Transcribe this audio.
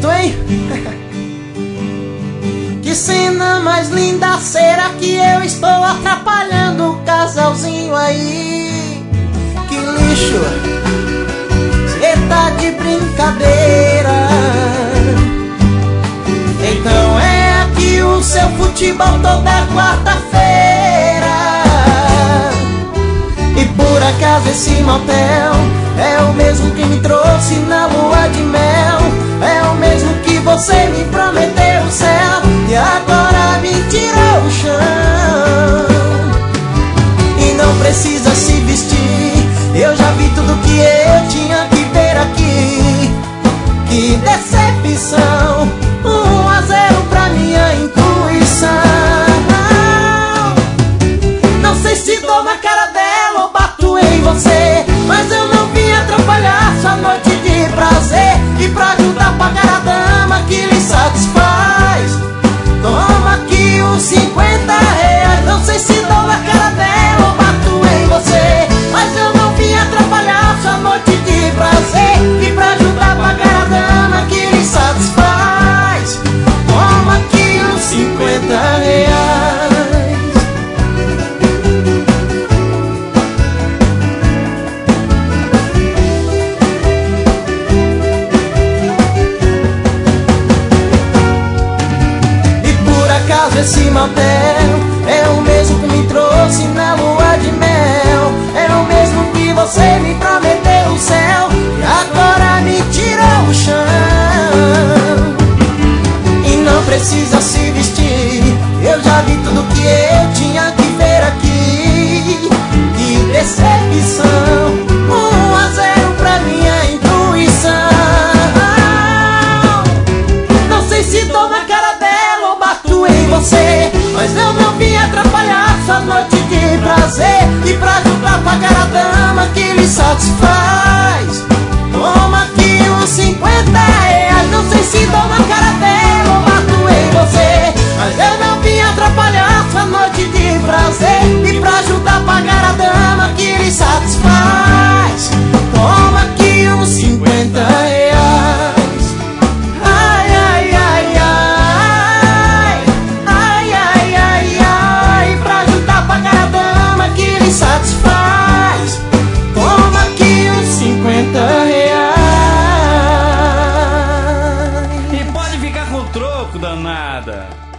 bonito, hein? Que cena mais linda, será que eu estou atrapalhando o casalzinho aí? Que lixo, cê tá de brincadeira. Então é aqui o seu futebol toda quarta-feira. E por acaso esse motel é o mesmo que me trouxe na lua de mel, é o mesmo que você me prometeu o céu e agora me tirou o chão. E não precisa se vestir, eu já vi tudo que eu tinha que ver aqui. Que decepção, 1-0 pra minha intuição. Não sei se dou na cara dela ou bato em você, mas eu não vim atrapalhar sua noite de prazer. E pra ajudar a pagar a dama que lhe satisfaz, toma aqui os 50 reais. Não sei se dou na cara dela ou bato em você, mas eu não vim atrapalhar sua noite de prazer. E pra ajudar a pagar a dama que lhe satisfaz, toma aqui os 50 reais. Esse motel é o mesmo que me trouxe na lua de mel, é o mesmo que você me prometeu o céu e agora me tirou o chão. E não precisa se vestir, eu já vi tudo que eu tinha que ver aqui. Que decepção, 1-0 pra minha intuição. Não sei se dou na cara dela ou bato em você, mas eu não vim atrapalhar sua noite de prazer. E pra ajudar a pagar a dama que lhe satisfaz, toma aqui os 50 reais. Não sei se dou na cara dela ou bato em você, mas eu não vim atrapalhar sua noite de prazer. E pra ajudar a pagar a dama que lhe satisfaz, toma aqui os 50 reais. Ai, ai, ai, ai. Ai, ai, ai, ai. Pra ajudar a pagar a dama que lhe satisfaz, toma aqui os 50 reais. E pode ficar com o troco, danada.